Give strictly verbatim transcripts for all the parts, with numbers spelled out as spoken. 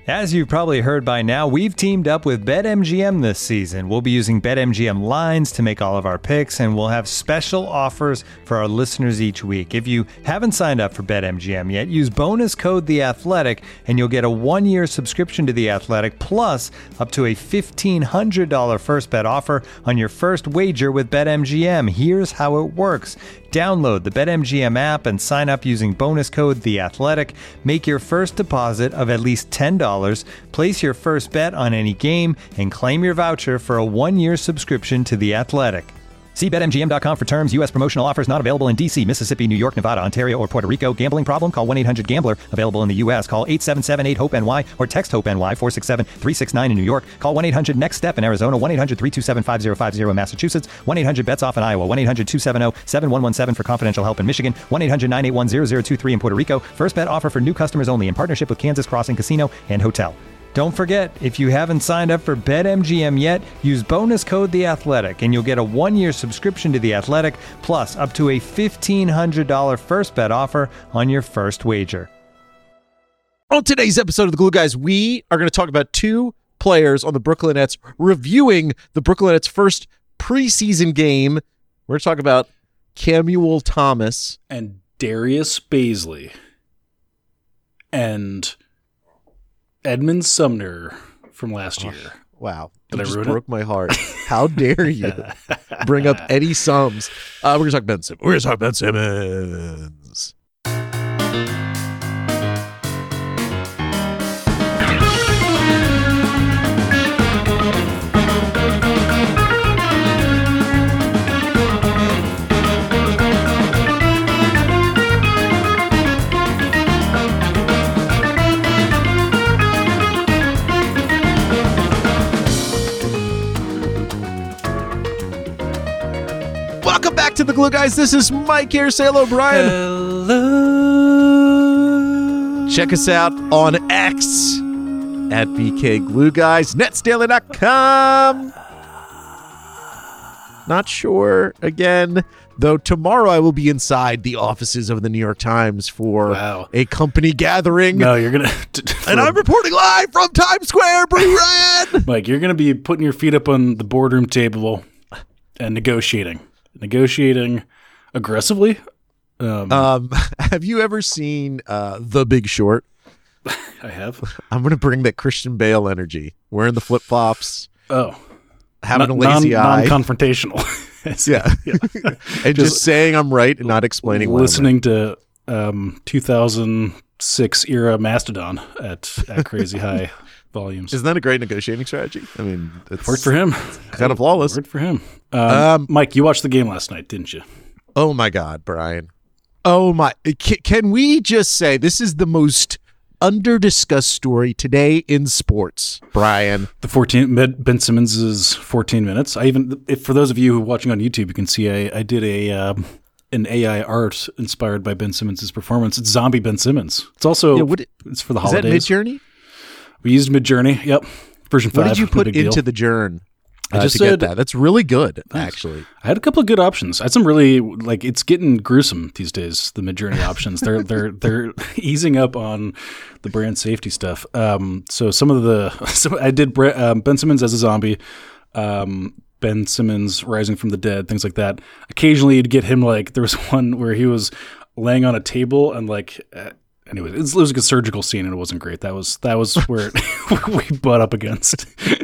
As you've probably heard by now, we've teamed up with BetMGM this season. We'll be using BetMGM lines to make all of our picks, and we'll have special offers for our listeners each week. If you haven't signed up for BetMGM yet, use bonus code The Athletic, and you'll get a one-year subscription to The Athletic, plus up to a fifteen hundred dollars first bet offer on your first wager with BetMGM. Here's how it works. Download the BetMGM app and sign up using bonus code The Athletic. Make your first deposit of at least ten dollars, place your first bet on any game, and claim your voucher for a one-year subscription to The Athletic. See Bet M G M dot com for terms. U S promotional offers not available in D C, Mississippi, New York, Nevada, Ontario, or Puerto Rico. Gambling problem? Call one eight hundred gambler. Available in the U S. Call eight seven seven eight hope N Y or text HOPE-NY four six seven three six nine in New York. Call one eight hundred next step in Arizona. one eight hundred three two seven five zero five zero in Massachusetts. one eight hundred bets off in Iowa. one eight hundred two seven zero seven one one seven for confidential help in Michigan. one eight hundred nine eight one zero zero two three in Puerto Rico. First bet offer for new customers only in partnership with Kansas Crossing Casino and Hotel. Don't forget, if you haven't signed up for BetMGM yet, use bonus code The Athletic, and you'll get a one-year subscription to The Athletic, plus up to a fifteen hundred dollars first bet offer on your first wager. On today's episode of The Glue Guys, we are going to talk about two players on the Brooklyn Nets reviewing the Brooklyn Nets' first preseason game. We're going to talk about Camuel Thomas. And Darius Baisley. And Edmund Sumner from last year. Oh, wow. Did you I just ruin broke it? my heart. How dare you bring up Eddie Sums. Uh, we're going to talk Ben Simmons. We're going to talk Ben Simmons. Welcome back to The Glue Guys. This is Mike here. Say hello, Brian. Hello. Check us out on X at B K Glue Guys, nets daily dot com. Not sure again, though tomorrow I will be inside the offices of the New York Times for Wow. a company gathering. No, you're going to... And I'm reporting live from Times Square, Brian. Mike, you're going to be putting your feet up on the boardroom table and negotiating. Negotiating aggressively. Um, Um, have you ever seen uh, The Big Short? I have. I'm going to bring that Christian Bale energy. Wearing the flip-flops, Oh. having Non- a lazy non- eye. Non-confrontational. Yeah. Yeah. and just, Just saying I'm right and not explaining why I'm Listening to um, two thousand six era Mastodon at, at crazy high volumes. right. Isn't that a great negotiating strategy? I mean, it's Worked for him. kind of flawless. Worked for him. Um, Um, Mike, you watched the game last night, didn't you? Oh my God, Brian. Oh my. Can, can we just say this is the most under-discussed story today in sports, Brian? The fourteen Ben Simmons' fourteen minutes. I even, if for those of you who are watching on YouTube, you can see I, I did a um, an A I art inspired by Ben Simmons' performance. It's Zombie Ben Simmons. It's also Yeah, what- it's for the Is that holidays. Mid-Journey? We used Midjourney. Yep, version What five. did you no put big into deal. the journ? I uh, just to get said- that. That's really good, Nice. actually. I had a couple of good options. I had some really like it's getting gruesome these days. The Midjourney options they're they're they're easing up on the brand safety stuff. Um, so some of the some, I did Bre- um, Ben Simmons as a zombie, um, Ben Simmons rising from the dead, things like that. Occasionally you'd get him like there was one where he was laying on a table and like. Uh, Anyway, it was like a surgical scene, and it wasn't great. That was that was where we butt up against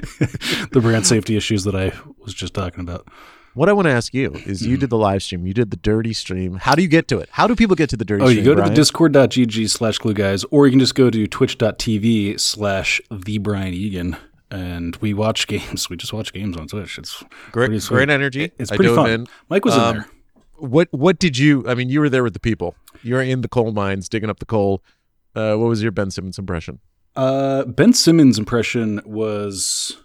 the brand safety issues that I was just talking about. What I want to ask you is you did the live stream. You did the dirty stream. How do you get to it? How do people get to the dirty Oh, stream, you go to Brian? the discord.gg slash glue guys, or you can just go to twitch.tv slash the Brian Egan, and we watch games. We just watch games on Twitch. It's Great, pretty sweet. great energy. It's I pretty dove fun. in. Mike was Um, in there. What What did you? I mean, you were there with the people. You were in the coal mines, digging up the coal. Uh, what was your Ben Simmons impression? Uh, Ben Simmons' impression was,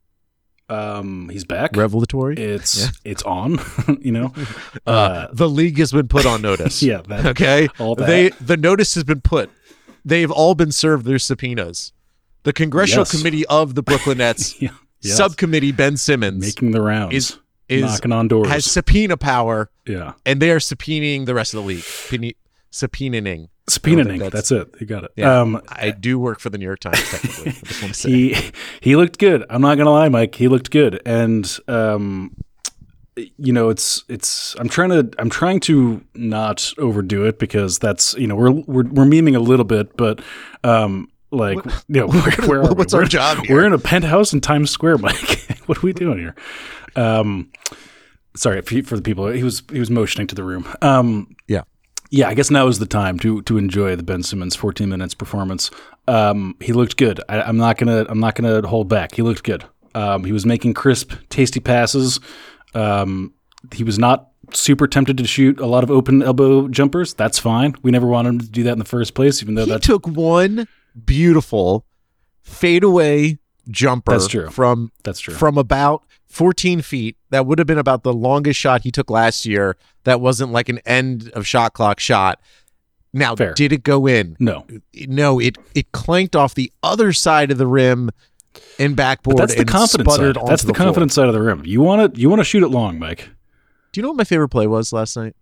um, he's back. Revelatory. It's Yeah. it's on. You know, Uh, uh, the league has been put on notice. yeah. That, Okay. all that. They the notice has been put. They've all been served their subpoenas. The Congressional Yes. Committee of the Brooklyn Nets Yeah. Yes. Subcommittee Ben Simmons making the rounds, is is knocking on doors. has subpoena power, yeah. and they are subpoenaing the rest of the league. Subpoena- subpoenaing. Subpoenaing. That's, that's it. You got it. Yeah, Um, I do work for the New York Times, technically. I just want to say. he he looked good. I'm not gonna lie, Mike. He looked good, and um, you know, it's it's. I'm trying to I'm trying to not overdo it because that's you know we're we're we're memeing a little bit, but um, like What- you know, where, where are What's we? our We're- job here? We're in a penthouse in Times Square, Mike. What are we doing here? Um, sorry for the people. He was he was motioning to the room. Um, Yeah. Yeah, I guess now is the time to to enjoy the Ben Simmons fourteen minutes performance. Um, he looked good. I, I'm not gonna I'm not gonna hold back. He looked good. Um, he was making crisp, tasty passes. Um, he was not super tempted to shoot a lot of open elbow jumpers. That's fine. We never wanted him to do that in the first place, even though He that's took one beautiful fadeaway jumper That's true. from that's true. from about fourteen feet. That would have been about the longest shot he took last year. That wasn't like an end of shot clock shot. Now, Fair. did it go in? no, No, it it clanked off the other side of the rim and backboard. but that's the and confidence sputtered side. onto That's the, the floor. confidence side of the rim. You want to you want to shoot it long, Mike. Do you know what my favorite play was last night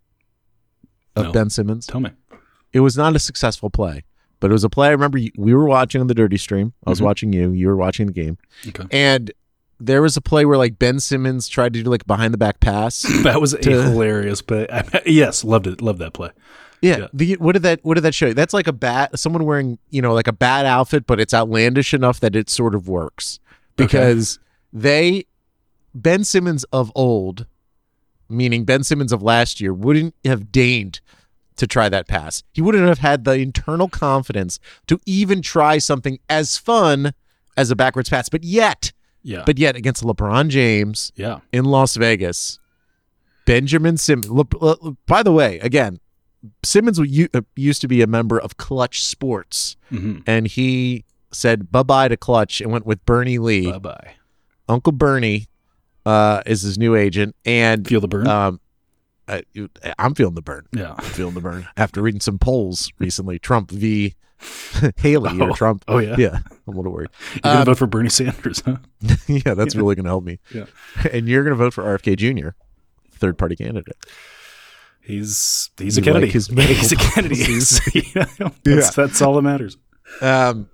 of No. Ben Simmons? Tell me. It was not a successful play, but it was a play I remember you- we were watching on the Dirty Stream. I was Mhm. watching you. You were watching the game. Okay. And there was a play where like Ben Simmons tried to do like behind the back pass. That was a To- hilarious play. I, yes, loved it. Loved that play. Yeah. Yeah. The, what did that what did that show you? That's like a bad someone wearing, you know, like a bad outfit, but it's outlandish enough that it sort of works. Because they Ben Simmons of old, meaning Ben Simmons of last year, wouldn't have deigned to try that pass. He wouldn't have had the internal confidence to even try something as fun as a backwards pass. But yet, Yeah. but yet against LeBron James yeah. in Las Vegas, Benjamin Simmons. Le, le, by the way, again, Simmons u- uh, used to be a member of Clutch Sports, Mm-hmm. and he said bye-bye to Clutch and went with Bernie Lee. Bye bye. Uncle Bernie uh, is his new agent, and Feel the burn. um, I, I'm feeling the burn. yeah. I'm feeling the burn after reading some polls recently. Trump v. Haley or Oh. Trump. Oh yeah. Yeah, I'm a little worried. You're gonna Um, vote for Bernie Sanders, huh? yeah, that's really going to help me. Yeah. And you're going to vote for R F K Junior, third party candidate. He's he's You a Kennedy. like his medical he's a Kennedy. policies. You know, that's, that's all that matters. Um,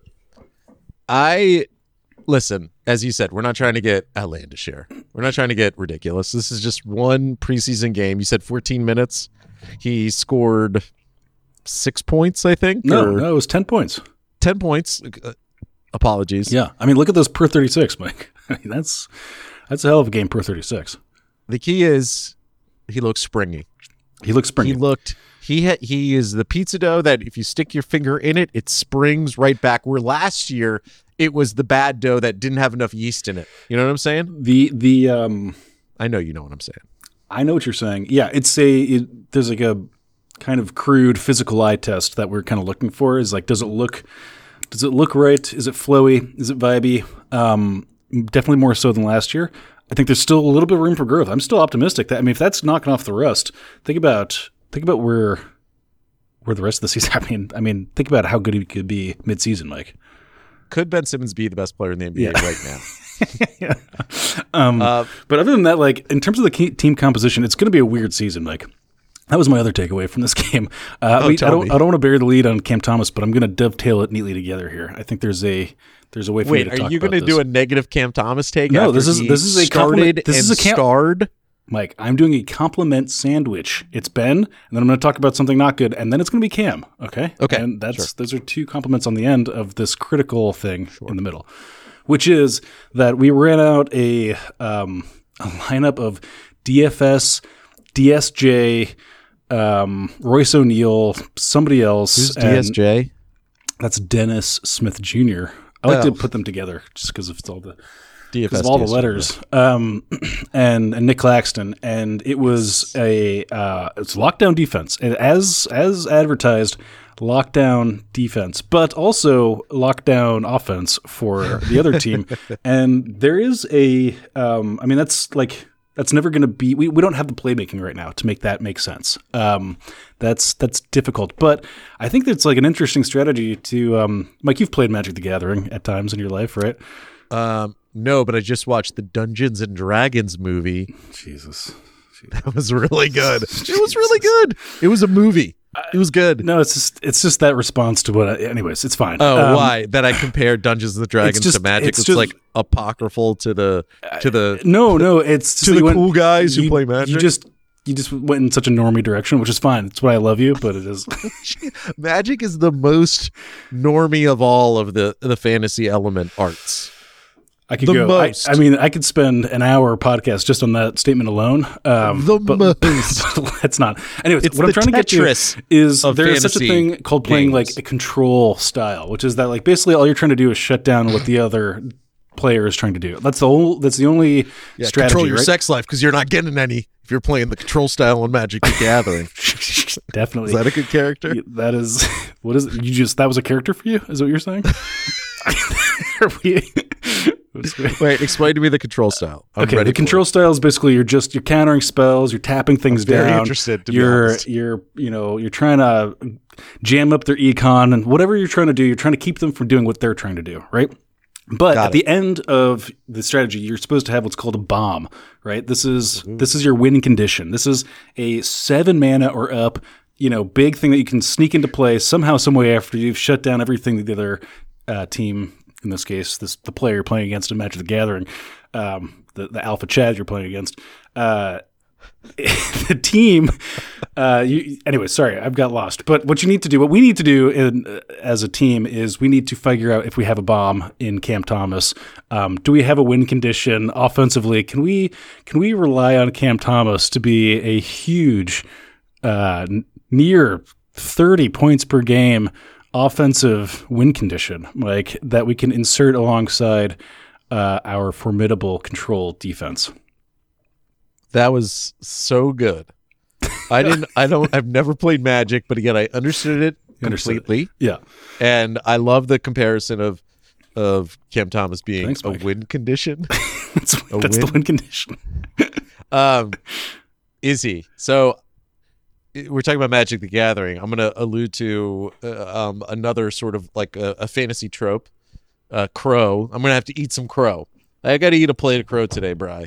I listen, as you said, we're not trying to get outlandish here. We're not trying to get ridiculous. This is just one preseason game. You said fourteen minutes. He scored six points, I think. No, or no, it was ten points. ten points. Uh, apologies. Yeah, I mean, look at those per thirty-six, Mike. I mean, that's that's a hell of a game per thirty-six. The key is he looks springy. He looks springy. He looked. He ha- he is the pizza dough that if you stick your finger in it, it springs right back. Where last year it was the bad dough that didn't have enough yeast in it. You know what I'm saying? the the um, I know you know what I'm saying. I know what you're saying. Yeah, it's a it, there's like a kind of crude physical eye test that we're kind of looking for. Is like, does it look does it look right? Is it flowy? Is it vibey? Um, definitely more so than last year. I think there's still a little bit of room for growth. I'm still optimistic that I mean, if that's knocking off the rust, think about think about where where the rest of the season. I mean, I mean, think about how good he could be mid-season, Mike. Could Ben Simmons be the best player in the N B A Yeah. right now? yeah. Um, Uh, but other than that, like in terms of the key team composition, it's going to be a weird season, Mike. That was my other takeaway from this game. Uh, Oh, we, I tell don't, me. I don't want to bury the lead on Cam Thomas, but I'm going to dovetail it neatly together here. I think there's a there's a way for Wait, me to are talk you about going to this. do a negative Cam Thomas take? No, after this is- he this is a started compliment- this and is a Cam- starred. Mike, I'm doing a compliment sandwich. It's Ben, and then I'm going to talk about something not good, and then it's going to be Cam. Okay. Okay, And that's sure. those are two compliments on the end of this critical thing in the middle, which is that we ran out a um, a lineup of D F S, D S J, um, Royce O'Neal, somebody else. Who's and D S J? That's Dennis Smith Junior I like Oh. to put them together just because of all the D F S because of all the D S J. letters, um, and, and Nick Claxton, and it was a uh, it's lockdown defense, and as as advertised, lockdown defense, but also lockdown offense for the other team. And there is a, um, I mean, that's like that's never going to be. We, we don't have the playmaking right now to make that make sense. Um, that's that's difficult, but I think that's like an interesting strategy to. Um, Mike, you've played Magic the Gathering at times in your life, right? Um, no, but I just watched the Dungeons and Dragons movie. Jesus. That was really good. It was really good. It was a movie. It was good. No, it's just it's just that response to what. I, anyways, it's fine. Oh, Um, why that I compared Dungeons and Dragons just- to Magic? it's It's, just- like apocryphal to the to the No, no, it's just to that the you went- cool guys who you- play Magic. You just you just went in such a normie direction, which is fine. It's what I love you, but it is. Magic is the most normie of all of the the fantasy element arts. I could The go. most. I, I mean, I could spend an hour podcast just on that statement alone. Um, The but, most. but let's not. Anyways, It's what I'm the trying to get Tetris to is of there is such a fantasy thing called playing games. like a control style, which is that like basically all you're trying to do is shut down what the other player is trying to do. That's the whole. That's the only Yeah, strategy. control your right? sex life because you're not getting any if you're playing the control style on Magic the Gathering. Definitely. Is that a good character? Yeah, that is what is it? You just that was a character for you? Is that what you're saying? Are we- Wait, explain to me the control style. I'm okay, ready the for control it. style is basically you're just you're countering spells, you're tapping things I'm very down. interested, to be you're honest. you're you know you're trying to jam up their econ and whatever you're trying to do, you're trying to keep them from doing what they're trying to do, right? But Got at it. the end of the strategy, you're supposed to have what's called a bomb, right? This is this is your winning condition. This is a seven mana or up, you know, big thing that you can sneak into play somehow, some way after you've shut down everything that the other uh, team, in this case, this the player you're playing against in Magic the Gathering, um, the the Alpha Chad you're playing against. Uh, the team, uh, you, anyway, sorry, I've got lost. But what you need to do, what we need to do in, uh, as a team is we need to figure out if we have a bomb in Cam Thomas. Um, do we have a win condition offensively? Can we can we rely on Cam Thomas to be a huge, uh, n- near thirty points per game offensive win condition, like that we can insert alongside uh, our formidable control defense? That was so good. I didn't. I don't. I've never played Magic, but again, I understood it You understood it. completely, Yeah. and I love the comparison of of Cam Thomas being Thanks, a Mike. win condition. That's, that's the win? win condition. um, is he? So i- we're talking about Magic the Gathering. I'm going to allude to uh, um, another sort of like a, a fantasy trope. Uh, crow. I'm going to have to eat some crow. I got to eat a plate of crow today, Bri.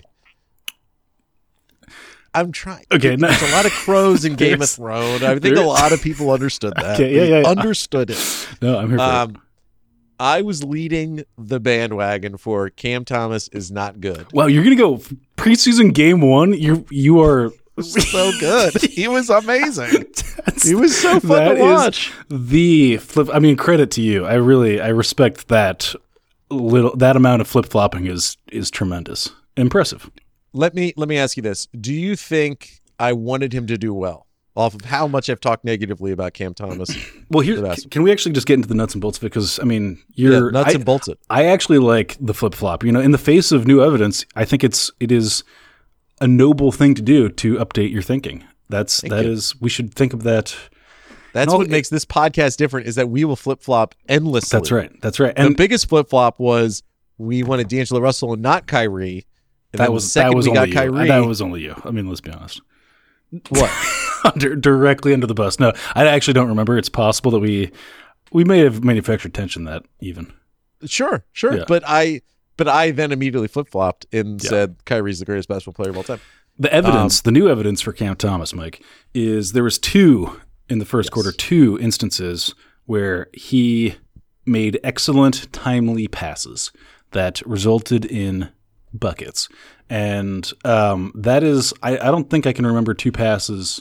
I'm trying. Okay, no- There's a lot of crows in Game of There's- Thrones. I think there- a lot of people understood that. Okay, yeah, They yeah, yeah. Understood it. No, I'm here for it. Um, I was leading the bandwagon for Cam Thomas is not good. Wow, you're gonna go preseason game one. You you are So good. He was amazing. That's- He was so fun that to is watch. the flip. I mean, credit to you. I really I respect that little that amount of flip flopping is is tremendous, impressive. Let me let me ask you this: do you think I wanted him to do well off of how much I've talked negatively about Cam Thomas? Well, here The best. can we actually just get into the nuts and bolts of it? Because I mean, Yeah, you're nuts I, and bolts it. I actually like the flip flop. You know, in the face of new evidence, I think it's it is a noble thing to do to update your thinking. That's Thank that you. is we should think of that. That's No, what it- makes this podcast different is that we will flip flop endlessly. That's right. That's right. The And biggest flip flop was we wanted D'Angelo Russell and not Kyrie. And that then was the second that was we got only you. Kyrie. That was only you. I mean, let's be honest. what? Under, directly under the bus. No, I actually don't remember. It's possible that we we may have manufactured tension that even. Sure, sure. Yeah. But I but I then immediately flip flopped and Yeah. said Kyrie's the greatest basketball player of all time. The evidence, Um, the new evidence for Cam Thomas, Mike, is there was two in the first Yes. quarter, two instances where he made excellent, timely passes that resulted in buckets. And um, that is, I, I don't think I can remember two passes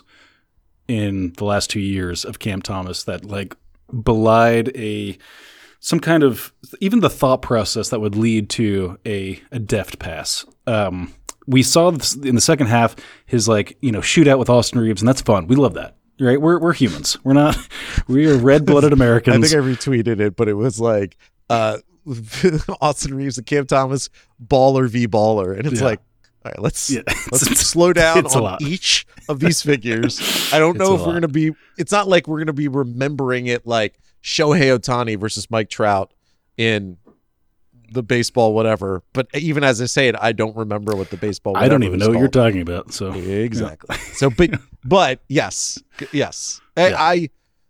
in the last two years of Cam Thomas that like belied a some kind of even the thought process that would lead to a, a deft pass. Um, we saw this in the second half his like you know shootout with Austin Reeves, and that's fun. We love that, right? We're we're humans. We're not. We are red blooded I Americans. think I retweeted it, but it was like uh, Austin Reeves and Cam Thomas, baller v baller, and it's Yeah. like, all right, let's Yeah. let's It's- slow down it's a on lot. each of these figures. I don't It's know a if we're lot. gonna be. It's not like we're gonna be remembering it like Shohei Ohtani versus Mike Trout in the baseball whatever. But even as I say it, I don't remember what the baseball. I don't whatever even is know what you're called. talking about. So Exactly. So, but but yes, yes. I, Yeah. I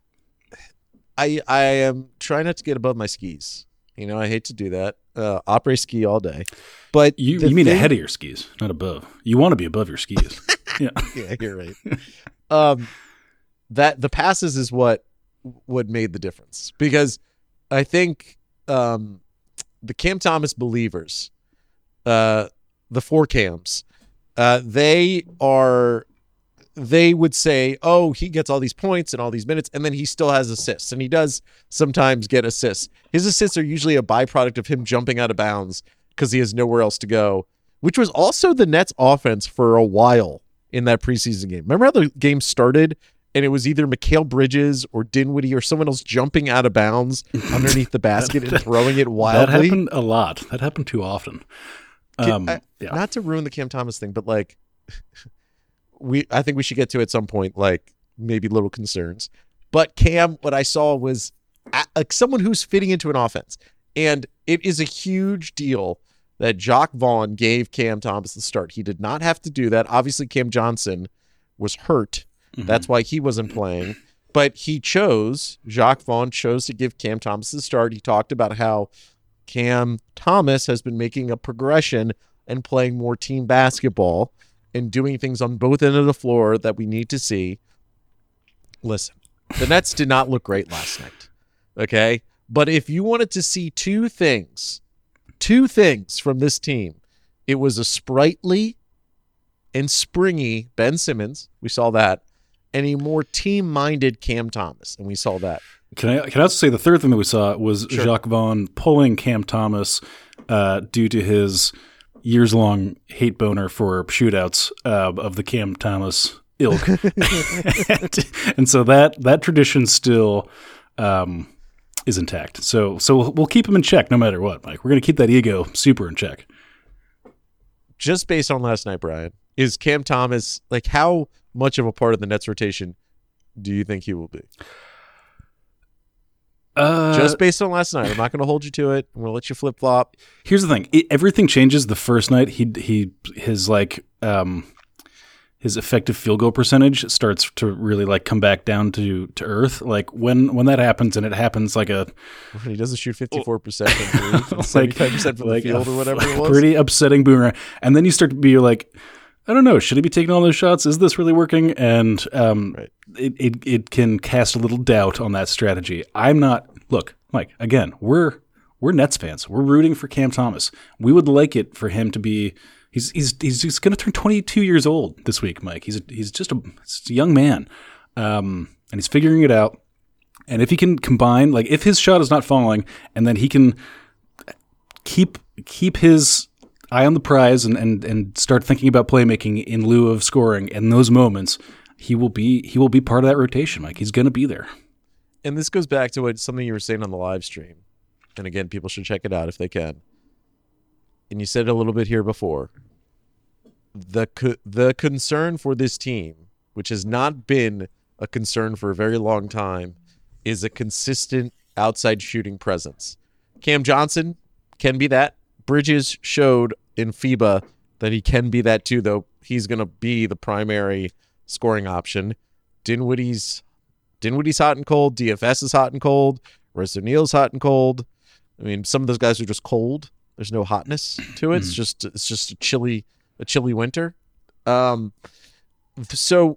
I I am trying not to get above my skis. You know, I hate to do that. Uh, opera ski all day, but you the you mean thing- ahead of your skis, not above. You want to be above your skis. Yeah. Yeah, you're right. um, that the passes is what what made the difference, because I think um, the Cam Thomas believers, uh, the four Cams, uh, they are they would say, oh, he gets all these points and all these minutes, and then he still has assists, and he does sometimes get assists. His assists are usually a byproduct of him jumping out of bounds because he has nowhere else to go, which was also the Nets offense for a while in that preseason game. Remember how the game started and it was either Mikal Bridges or Dinwiddie or someone else jumping out of bounds underneath the basket and throwing it wildly? That happened a lot. That happened too often. Um, I, yeah. Not to ruin the Cam Thomas thing, but like, we I think we should get to at some point, like maybe little concerns. But Cam, what I saw was a, like someone who's fitting into an offense. And it is a huge deal that Jacque Vaughn gave Cam Thomas the start. He did not have to do that. Obviously, Cam Johnson was hurt. Mm-hmm. That's why he wasn't playing. But he chose, Jacque Vaughn chose to give Cam Thomas the start. He talked about how Cam Thomas has been making a progression and playing more team basketball and doing things on both ends of the floor that we need to see. Listen, the Nets did not look great last night, okay? But if you wanted to see two things, two things from this team, it was a sprightly and springy Ben Simmons, we saw that, and a more team-minded Cam Thomas, and we saw that. Can I can I also say the third thing that we saw was sure. Jacque Vaughn pulling Cam Thomas uh, due to his years-long hate boner for shootouts uh, of the Cam Thomas ilk. and, and so that that tradition still um, is intact. So so we'll keep him in check no matter what, Mike. We're going to keep that ego super in check. Just based on last night, Brian, is Cam Thomas, like, how much of a part of the Nets rotation do you think he will be? Uh, Just based on last night. I'm not going to hold you to it. I'm going to let you flip flop. Here's the thing: it, everything changes the first night. He he his like um his effective field goal percentage starts to really like come back down to, to earth. Like when when that happens, and it happens like a he doesn't shoot fifty-four percent from three, seventy-five percent from the like field a, or whatever it was. Pretty upsetting boomerang. And then you start to be like, I don't know, should he be taking all those shots? Is this really working? And um, right. it, it it can cast a little doubt on that strategy. I'm not. Look, Mike. Again, we're we're Nets fans. We're rooting for Cam Thomas. We would like it for him to be. He's he's he's just going to turn twenty-two years old this week, Mike. He's a, he's just a, just a young man, um, and he's figuring it out. And if he can combine, like if his shot is not falling, and then he can keep keep his eye on the prize and, and, and start thinking about playmaking in lieu of scoring in those moments, he will be he will be part of that rotation, Mike. He's going to be there. And this goes back to what something you were saying on the live stream. And again, people should check it out if they can. And you said it a little bit here before. The co- the concern for this team, which has not been a concern for a very long time, is a consistent outside shooting presence. Cam Johnson can be that. Bridges showed in FIBA that he can be that too, though he's going to be the primary scoring option. Dinwiddie's Dinwiddie's hot and cold. D F S is hot and cold. Royce O'Neal's hot and cold. I mean, some of those guys are just cold. There's no hotness to it. It's just it's just a chilly a chilly winter. Um, so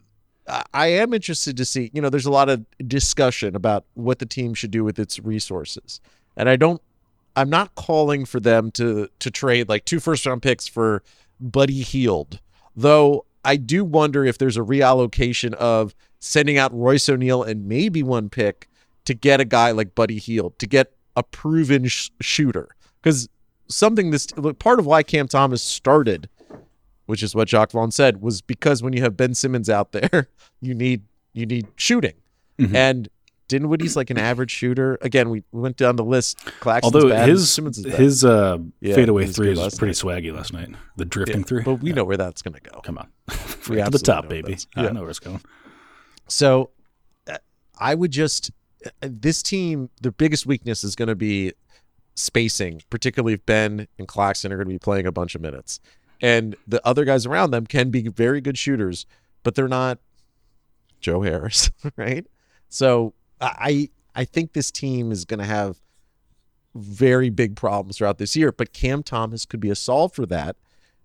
I am interested to see. You know, there's a lot of discussion about what the team should do with its resources, and I don't. I'm not calling for them to to trade like two first round picks for Buddy Hield, though. I do wonder if there's a reallocation of sending out Royce O'Neal and maybe one pick to get a guy like Buddy Hield, to get a proven sh- shooter. Because something this part of why Cam Thomas started, which is what Jacque Vaughn said, was because when you have Ben Simmons out there, you need you need shooting. Mm-hmm. And Dinwiddie's like an average shooter. Again, we went down the list. Claxton's Although bad, his Simmons is bad. his uh, yeah, fadeaway three was pretty night. swaggy last night. The drifting yeah, three, but we yeah. know where that's going to go. Come on, we right to the top, baby. Yeah. I know where it's going. So, uh, I would just uh, this team. Their biggest weakness is going to be spacing, particularly if Ben and Claxton are going to be playing a bunch of minutes, and the other guys around them can be very good shooters, but they're not Joe Harris, right? So I. I think this team is going to have very big problems throughout this year, but Cam Thomas could be a solve for that.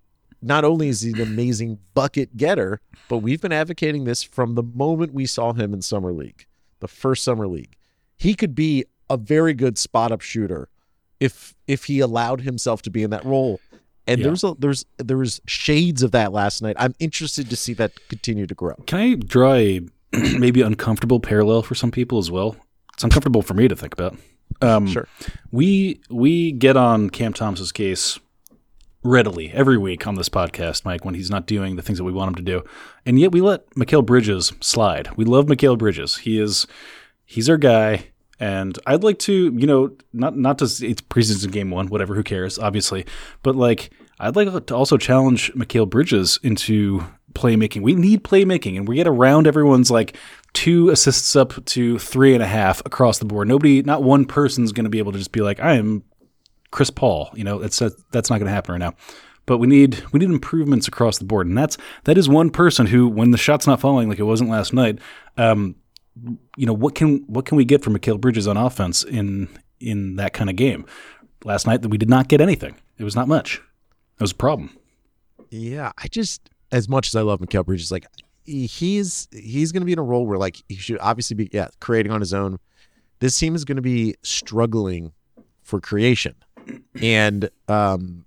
not only is he an amazing bucket getter, but we've been advocating this from the moment we saw him in Summer League, the first Summer League. He could be a very good spot-up shooter if if he allowed himself to be in that role. And Yeah. there's a, there's there was shades of that last night. I'm interested to see that continue to grow. Can I draw a maybe uncomfortable parallel for some people as well? It's uncomfortable for me to think about. Um, Sure. We we get on Cam Thomas's case readily every week on this podcast, Mike, when he's not doing the things that we want him to do, and yet we let Mikal Bridges slide. We love Mikal Bridges. He is he's our guy. And I'd like to, you know, not not to, it's preseason game one, whatever, who cares, obviously. But, like, I'd like to also challenge Mikal Bridges into playmaking. We need playmaking, and we get around everyone's, like, two assists up to three and a half across the board. Nobody, not one person's going to be able to just be like, I am Chris Paul. You know, that's that's not going to happen right now. But we need we need improvements across the board. And that's that is one person who, when the shot's not falling like it wasn't last night, um, you know, what can what can we get from Mikal Bridges on offense in in that kind of game? Last night, we did not get anything. It was not much. It was a problem. Yeah, I just, as much as I love Mikal Bridges, like he's he's going to be in a role where like he should obviously be yeah creating on his own. This team is going to be struggling for creation, and um,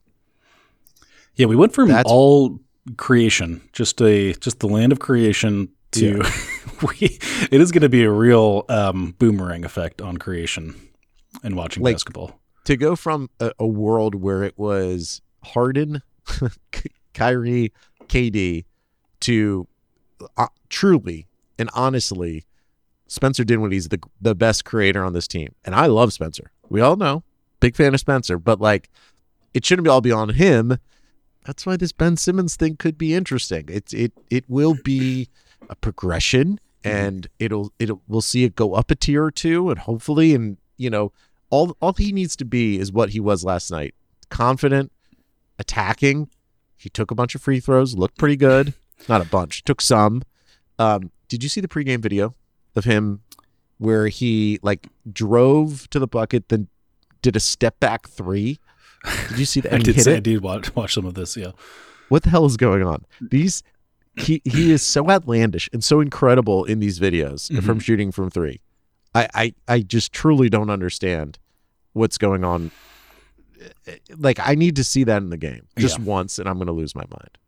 yeah, we went from That's- all creation, just a just the land of creation, to Yeah. we. It is going to be a real um, boomerang effect on creation and watching Like- basketball. to go from a, a world where it was Harden, Kyrie, K D, to uh, truly and honestly, Spencer Dinwiddie's the the best creator on this team, and I love Spencer. We all know, big fan of Spencer, but like, it shouldn't be all be on him. That's why this Ben Simmons thing could be interesting. It's it it will be a progression, and it'll it'll we'll see it go up a tier or two, and hopefully, and you know. All all he needs to be is what he was last night. Confident, attacking. He took a bunch of free throws, looked pretty good. Not a bunch, took some. Um, did you see the pregame video of him where he like drove to the bucket, then did a step back three? Did you see that? I And he did hit say, it? I did watch, watch some of this. Yeah, What the hell is going on? These he he is so outlandish and so incredible in these videos Mhm. from shooting from three. I, I I just truly don't understand what's going on. Like, I need to see that in the game just Yeah. once, and I'm going to lose my mind.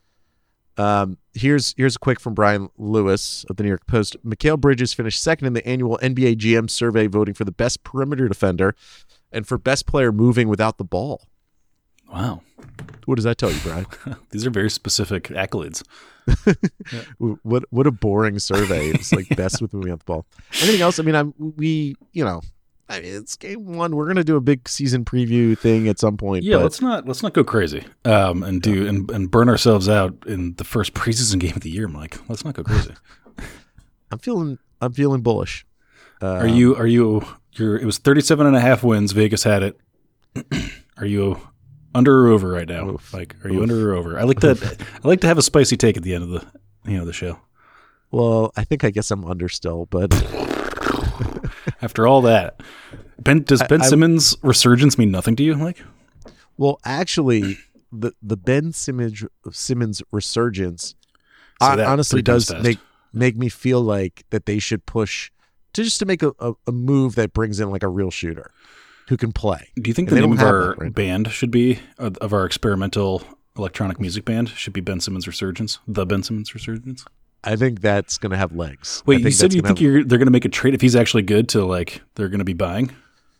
Um, here's here's a quick from Brian Lewis of the New York Post. Mikal Bridges finished second in the annual N B A G M survey, voting for the best perimeter defender and for best player moving without the ball. wow. What does that tell you, Brian? These are very specific accolades. What what a boring survey. It's like best with moving out the ball. Anything else? I mean, I'm we you know, I mean, it's game one. We're gonna do a big season preview thing at some point. Yeah, but let's not let's not go crazy um, and do and, and burn ourselves out in the first preseason game of the year, Mike. Let's not go crazy. I'm feeling I'm feeling bullish. Uh, Are you are you you're it was thirty-seven and a half wins, Vegas had it. Are you under or over right now? Oof. Like, are you Oof. under or over? I like to I like to have a spicy take at the end of the you know the show. Well, I think I guess I'm under still, but After all that, Ben does Ben I- I- Simmons resurgence mean nothing to you? Like, well, actually, the the Ben Simmons Simmons resurgence Say hon- that honestly three times does fast. make make me feel like that they should push to just to make a, a, a move that brings in like a real shooter who can play. do you think And the they name of don't have our that right now. band should be of of our experimental electronic music band should be Ben Simmons Resurgence? The Ben Simmons Resurgence. I think that's going to have legs. I Wait, think you said that's you gonna think have- you're they're going to make a trade if he's actually good to like they're going to be buying?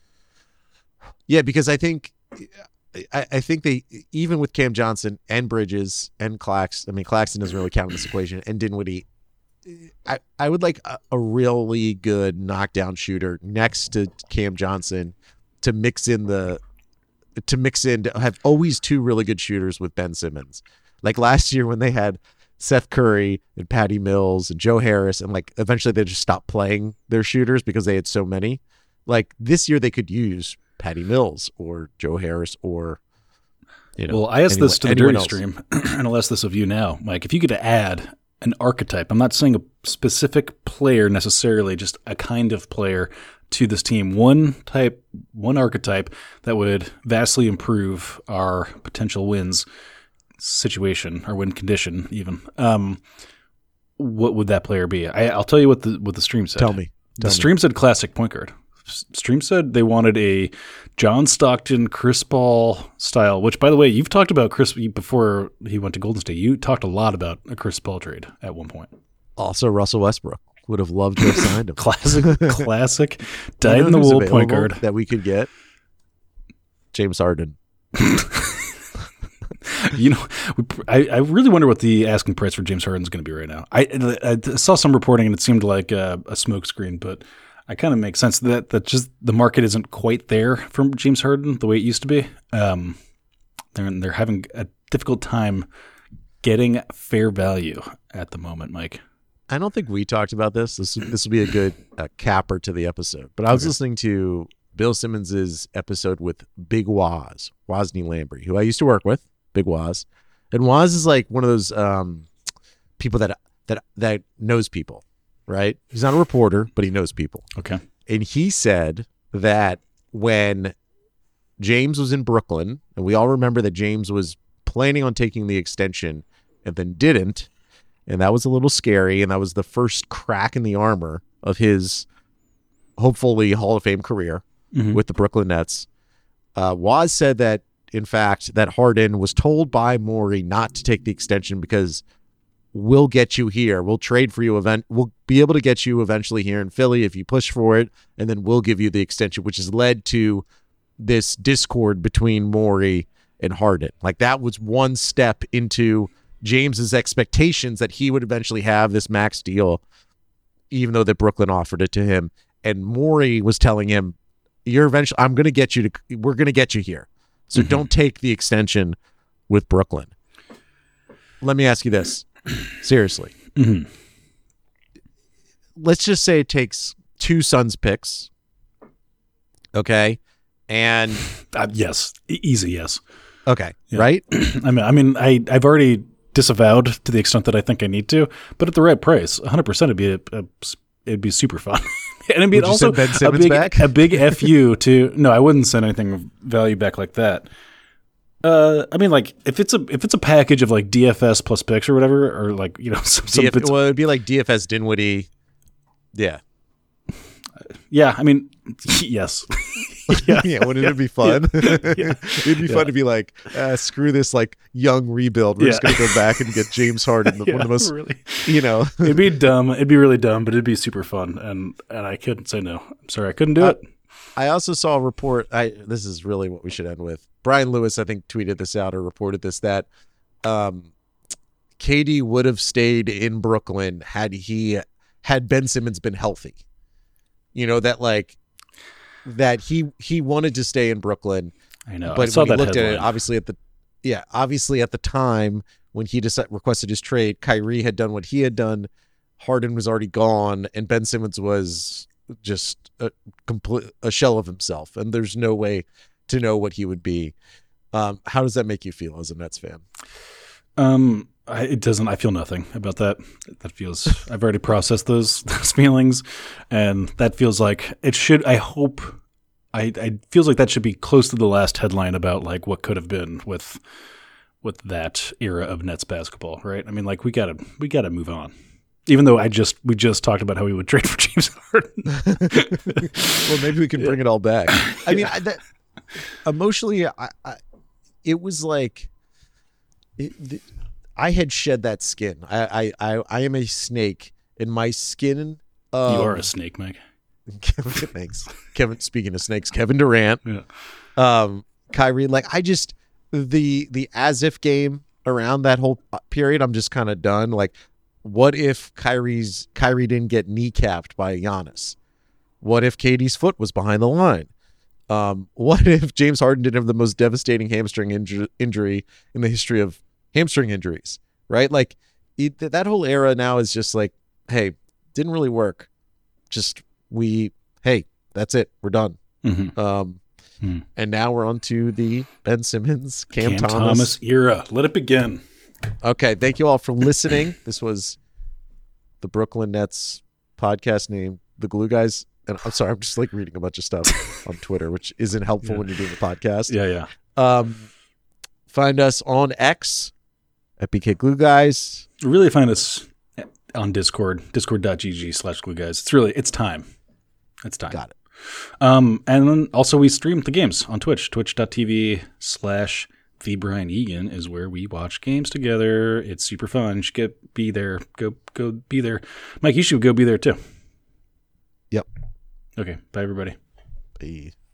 Yeah, because I think I, I think they even with Cam Johnson and Bridges and Claxton. I mean, Claxton doesn't really count in this equation, and Dinwiddie. I, I would like a, a really good knockdown shooter next to Cam Johnson to mix in the to mix in to have always two really good shooters with Ben Simmons. Like last year when they had Seth Curry and Patty Mills and Joe Harris, and like eventually they just stopped playing their shooters because they had so many. Like this year they could use Patty Mills or Joe Harris or you know. Well, I asked anyone- this to the anyone Dirty else. Stream, and I'll ask this of you now, Mike. If you could add an archetype, I'm not saying a specific player necessarily, just a kind of player to this team, one type, one archetype that would vastly improve our potential wins. situation or win condition, even, um, what would that player be? I, I'll tell you what the what the stream said. Tell me. Tell the me. stream said classic point guard. Stream said they wanted a John Stockton, Chris Paul style, which, by the way, you've talked about Chris before he went to Golden State. You talked a lot about a Chris Paul trade at one point. Also, Russell Westbrook would have loved to have signed him. Classic, classic, You dyed know in the who's wool point available guard. that we could get? James Harden. You know, I, I really wonder what the asking price for James Harden is going to be right now. I, I saw some reporting and it seemed like a, a smokescreen, but I kind of make sense that that just the market isn't quite there for James Harden the way it used to be. Um, they're they're having a difficult time getting fair value at the moment, Mike. I don't think we talked about this. This this will be a good uh, capper to the episode. But I was Okay. listening to Bill Simmons's episode with Big Waz, Wozni Lambre, who I used to work with, Big Waz. And Waz is like one of those um, people that that that knows people, right? He's not a reporter, but he knows people. Okay. And he said that when James was in Brooklyn, and we all remember that James was planning on taking the extension and then didn't, and that was a little scary, and that was the first crack in the armor of his hopefully Hall of Fame career Mhm. with the Brooklyn Nets. Uh, Waz said that, in fact, that Harden was told by Morey not to take the extension because we'll get you here. We'll trade for you. Event. We'll be able to get you eventually here in Philly if you push for it, and then we'll give you the extension, which has led to this discord between Morey and Harden. Like, that was one step into James's expectations that he would eventually have this max deal, even though that Brooklyn offered it to him. And Morey was telling him, "You're eventually. I'm going to get you to. We're going to get you here. So Mhm. don't take the extension with Brooklyn." Let me ask you this, seriously. Mhm. Let's just say it takes two Suns picks, okay, and Uh, yes, E- easy. Yes. okay, Yeah. right? I mean, I mean, I I've already disavowed to the extent that I think I need to, but at the right price, one hundred percent, it'd be a, a it'd be super fun. And it'd be Would you also send Ben a Simmons big back? a big F you to no, I wouldn't send anything of value back like that. Uh, I mean, like if it's a if it's a package of like D F S plus picks or whatever, or like you know some, some D F, bits, well, it'd be like D F S Dinwiddie. Yeah. yeah. I mean, yes, yeah. Yeah, wouldn't it be fun? Yeah. It'd be Yeah. fun to be like, uh, screw this like young rebuild. We're just Yeah. going to go back and get James Harden, the, one Yeah, of the most, really. you know. It'd be dumb. It'd be really dumb, but it'd be super fun, and and I couldn't say no. I'm sorry, I couldn't do Uh, it. I also saw a report. I this is really what we should end with. Brian Lewis, I think, tweeted this out or reported this, that um, K D would have stayed in Brooklyn had he had Ben Simmons been healthy. You know, that like that he he wanted to stay in Brooklyn, I know. I but saw when you that looked at it, headline. obviously at the yeah, obviously at the time when he decided, requested his trade, Kyrie had done what he had done. Harden was already gone, and Ben Simmons was just a complete a shell of himself, and there's no way to know what he would be. Um, how does that make you feel as a Nets fan? Um, I, it doesn't. I feel nothing about that. That feels. I've already processed those those feelings, and that feels like it should. I hope. I. I feels like that should be close to the last headline about like what could have been with with that era of Nets basketball, right? I mean, like we gotta we gotta move on. Even though I just we just talked about how we would trade for James Harden. Well, maybe we can bring it all back. I mean, I, that, emotionally, I, I, it was like it, the, I had shed that skin. I, I, I, I am a snake, and my skin. Um, You are a snake, Mike. Kevin, thanks, Kevin. Speaking of snakes, Kevin Durant, Yeah. um, Kyrie. Like I just the the as if game around that whole period. I'm just kind of done. Like, what if Kyrie's Kyrie didn't get kneecapped by Giannis? What if K D's foot was behind the line? Um, what if James Harden didn't have the most devastating hamstring inju- injury in the history of hamstring injuries? Right? Like it, that whole era now is just like, hey, didn't really work. Just we, hey, that's it. We're done. Mm-hmm. Um, Hmm. And now we're on to the Ben Simmons, Cam, Cam Thomas. Thomas era. Let it begin. Okay, thank you all for listening. This was the Brooklyn Nets podcast named The Glue Guys. And I'm sorry, I'm just like reading a bunch of stuff on Twitter, which isn't helpful Yeah. when you're doing the podcast. Yeah, yeah. Um, find us on X at B K Glue Guys. Really find us on Discord, discord.gg slash glue guys. It's really, it's time. It's time. Got it. Um, and then also we stream the games on Twitch. Twitch.tv slash the Brian Egan is where we watch games together. It's super fun. You should get, be there. Go, go be there. Mike, you should go be there too. Yep. Okay. Bye, everybody. Bye.